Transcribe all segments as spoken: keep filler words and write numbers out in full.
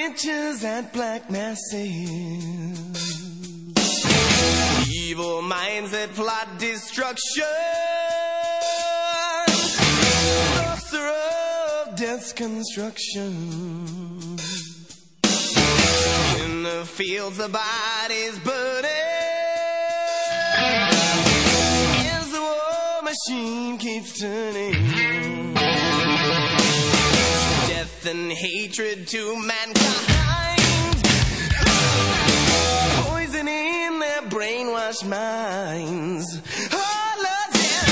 witches and black masses, evil minds that plot destruction, sorcerer of death's construction. In the fields the bodies burning, as the war machine keeps turning. Death and hatred to mankind, poison in their brainwashed minds. Oh, Lord, yeah.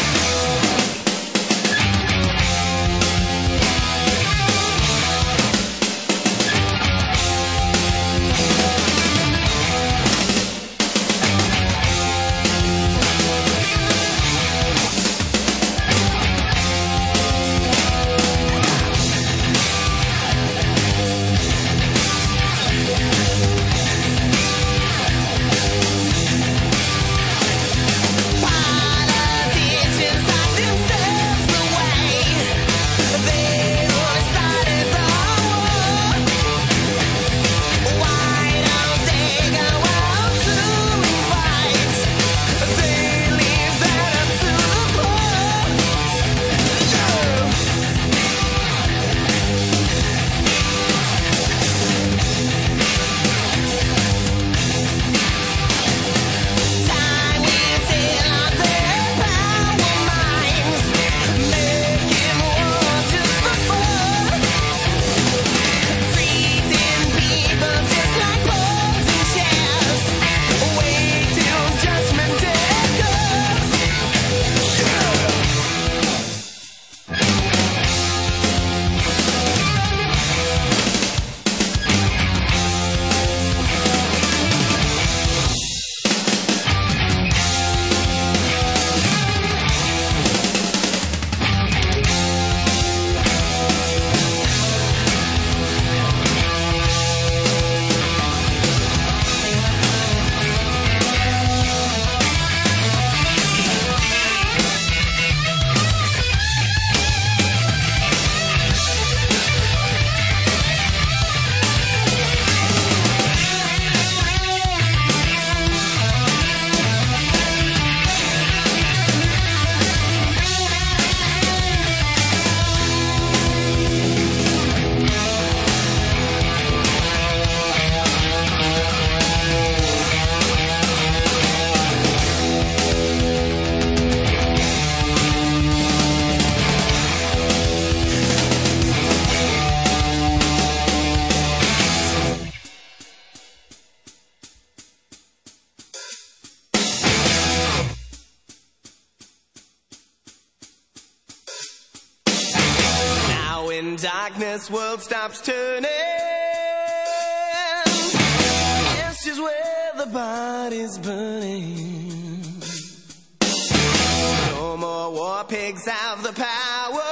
When darkness world stops turning, this is where the body's burning. No more war pigs have the power.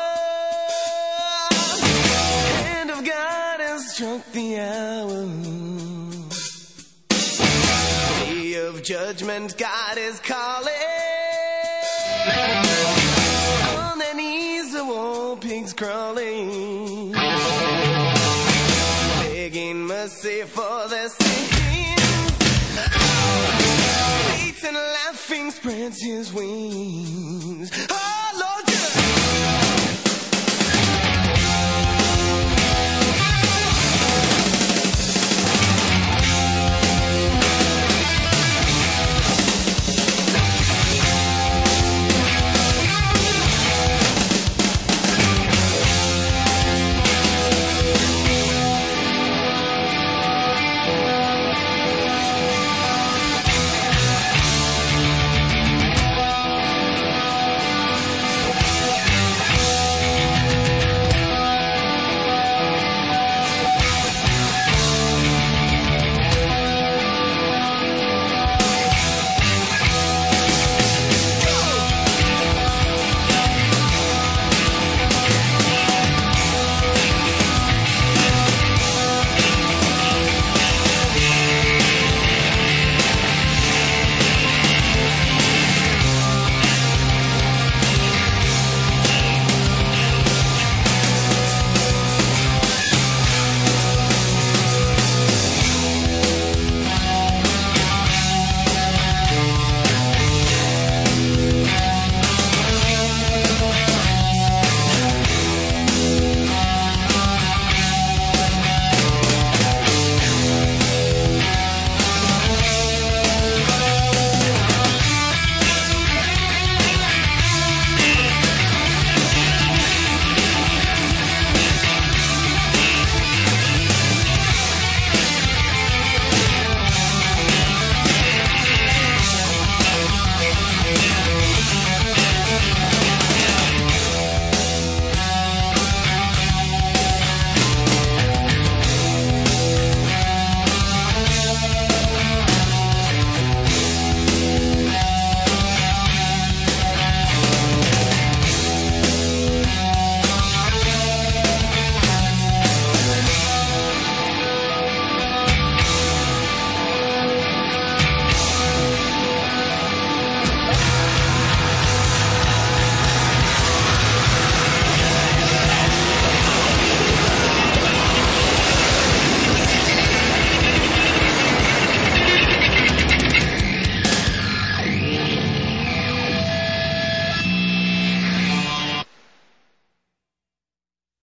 Hand of God has struck the hour. Day of judgment, God is calling. On their knees the war pigs crawling, begging mercy for their sins. Oh, Satan laughing spreads his wings. Oh,